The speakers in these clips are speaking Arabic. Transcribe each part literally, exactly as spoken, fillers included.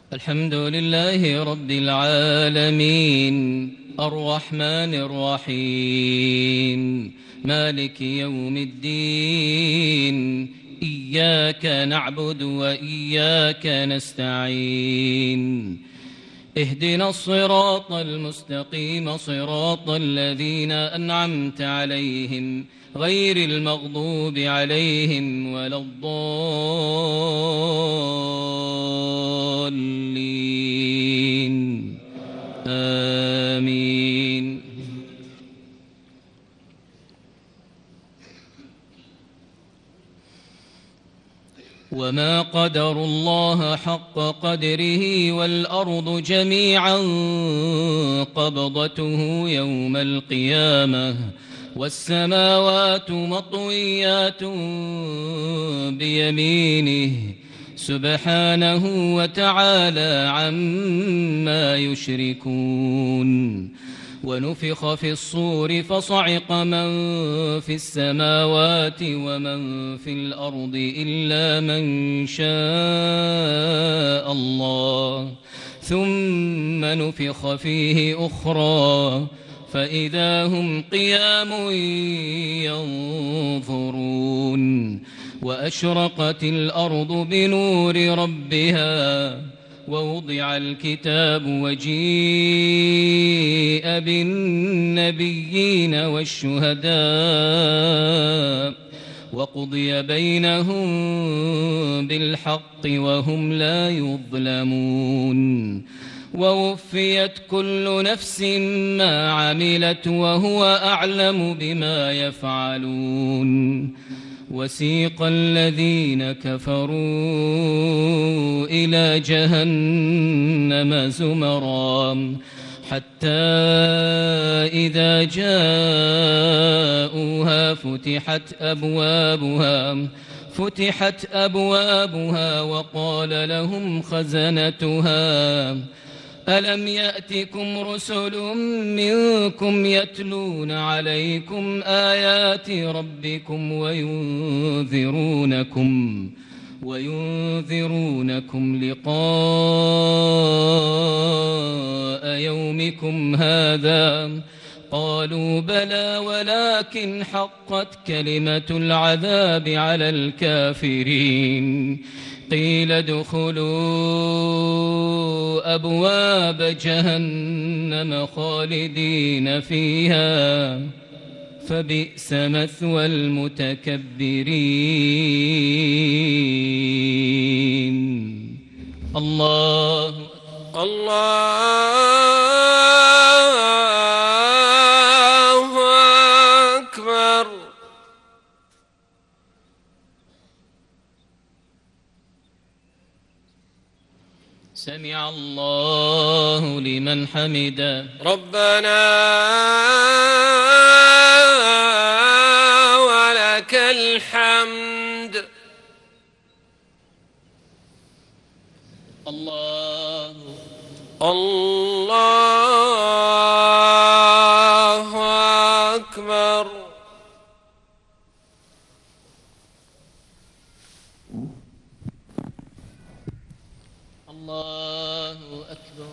الحمد لله رب العالمين الرحمن الرحيم مالك يوم الدين إياك نعبد وإياك نستعين اهدنا الصراط المستقيم صراط الذين أنعمت عليهم غير المغضوب عليهم ولا الضالين آمين. وما قدروا الله حق قدره والأرض جميعا قبضته يوم القيامة والسماوات مطويات بيمينه سبحانه وتعالى عما يشركون. ونفخ في الصور فصعق من في السماوات ومن في الأرض إلا من شاء الله ثم نفخ فيه أخرى فإذا هم قيام ينظرون. وأشرقت الأرض بنور ربها ووضع الكتاب وجيء بالنبيين والشهداء وقضي بينهم بالحق وهم لا يظلمون. ووفيت كل نفس ما عملت وهو أعلم بما يفعلون. وسيق الذين كفروا إلى جهنم زمرا حتى إذا جاءوها فتحت أبوابها فتحت أبوابها وقال لهم خزنتها ألم يأتكم رسل منكم يتلون عليكم آيات ربكم وينذرونكم وينذرونكم لقاء يومكم هذا قالوا بلى ولكن حقت كلمة العذاب على الكافرين. قيل ادخلوا أبواب جهنم خالدين فيها فبئس مثوى المتكبرين. الله الله أكبر. سمع الله لمن حمده. ربنا ولك الحمد. الله الله أكبر. الله أكبر.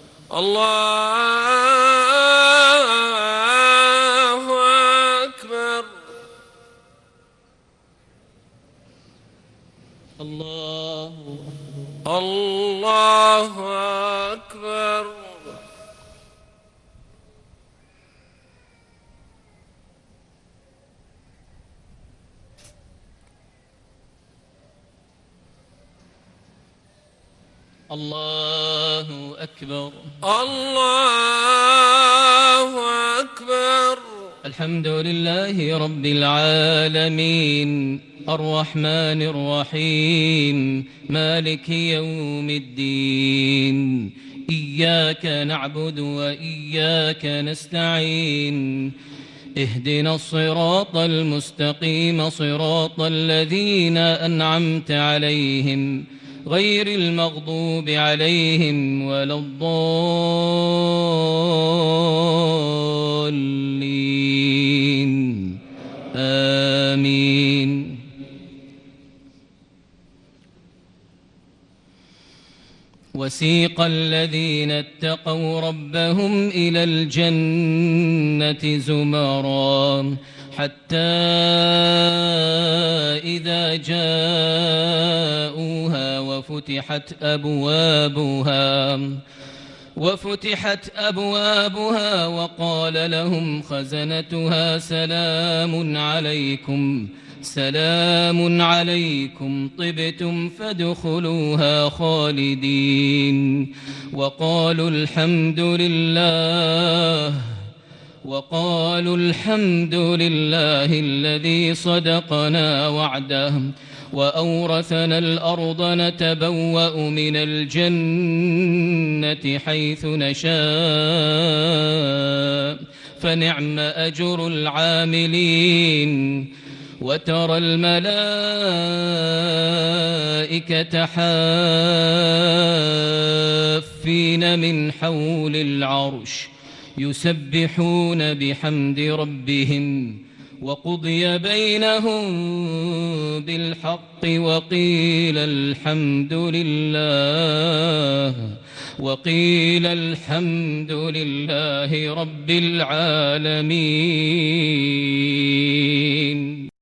الله أكبر. الله الله أكبر. الله أكبر. الله أكبر. الحمد لله رب العالمين الرحمن الرحيم مالك يوم الدين إياك نعبد وإياك نستعين اهدنا الصراط المستقيم صراط الذين أنعمت عليهم غير المغضوب عليهم ولا الضالين آمين. وسيق الذين اتقوا ربهم إلى الجنة زمرا حتى إذا جاءوها وفتحت أبوابها وفتحت أبوابها وقال لهم خزنتها سلام عليكم سلام عليكم طبتم فادخلوها خالدين وقالوا الحمد لله وقالوا الحمد لله الذي صدقنا وعده وأورثنا الأرض نتبوأ من الجنة حيث نشاء فنعم أجر العاملين وترى الملائكة حافين من حول العرش يسبحون بحمد ربهم وقضي بينهم بالحق وقيل الحمد لله وقيل الحمد لله رب العالمين.